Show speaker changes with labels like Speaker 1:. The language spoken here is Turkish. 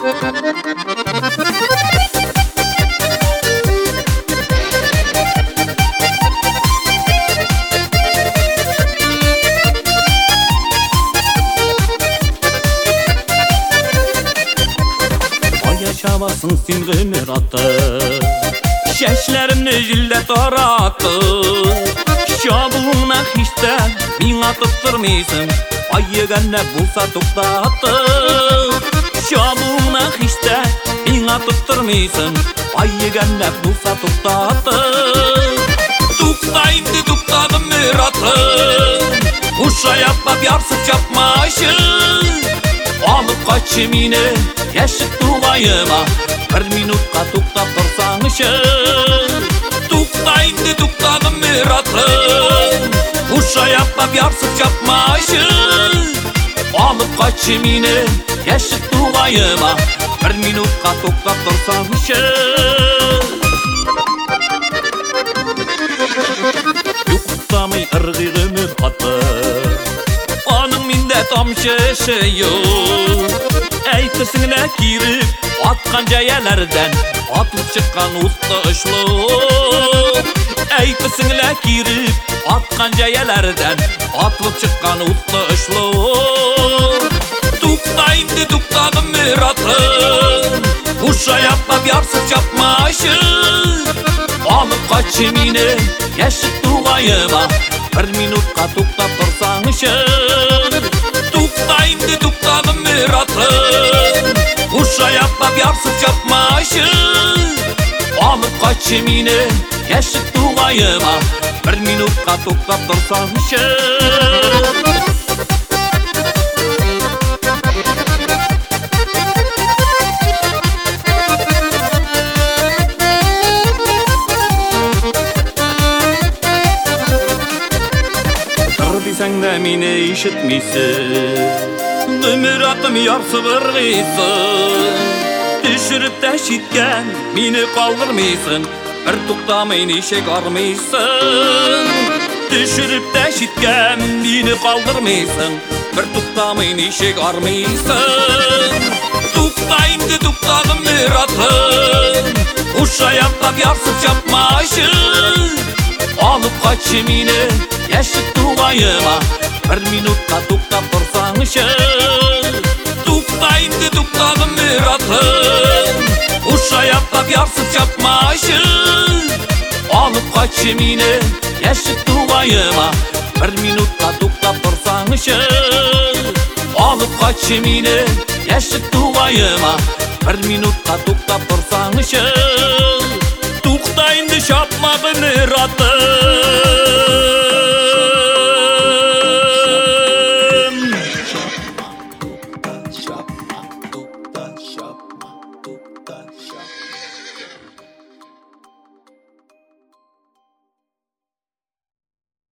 Speaker 1: Yaşamasın sin gönür attı, şeşlerimni jilde tarattı. Şabuluna hiçte min atıp durmaysın, ay yegenne bulsa tuktattı. Şabuluna hiçte min atıp durmaysın, ay yegenne bulsa tuktattı. Tuktayındı tuktadım müratım, uşa yapma yarsız yapmaşın. Alıp kaçım yine yaşık tuğayıma, bir minutka tuktap dursanışın. Tuktayındı tuktadım müratım, uşa yapma yarsız yapmaşın. Alıp kaçım yine yaşık tuğayıma, bir minutka tuktap dursanışın. Yuktamay ırgığımı batı, onun minde tam şeşi yok. Eytisine girip atkan ceyelerden atıp çıkan usta ışlı. Eytisine girip atkan ceyelerden atıp çıkan usta ışlı. Tuktayındı tuktadım müratım, uşa yapma yarsız yapmaşın. Alıp kaçım yine yaşık tuğayıma, bir minutka tuktap dursanışın. Tuktayındı tuktadım müratım, uşa yapma yarsız yapmaşın. Alıp kaçım yine yaşık tuğayıma, bir minutka tuktap dursanışın. Sen de mine işitmeysin, müratım yarsı vırgıysın. Düşürüp de şitken mini kaldırmaysın, bir tuktamayın işe karmaysın. Düşürüp de şitken mini kaldırmaysın, bir tuktamayın işe karmaysın. Tuktayındı tuktadım müratım, uşa yapma yarsız yapmaşın. Alıp kaçım yine yaşık tuğayıma, bir minutka tuktap dursanışın. Tuktayındı tuktadım müratım, uşa yapma yarsız yapmaşın. Alıp kaçım yine yaşık tuğayıma, bir minutka tuktap dursanışın. Alıp kaçım yine yaşık tuğayıma, bir minutka tuktap dursanışın. Tuktayındı şapmadı müratım.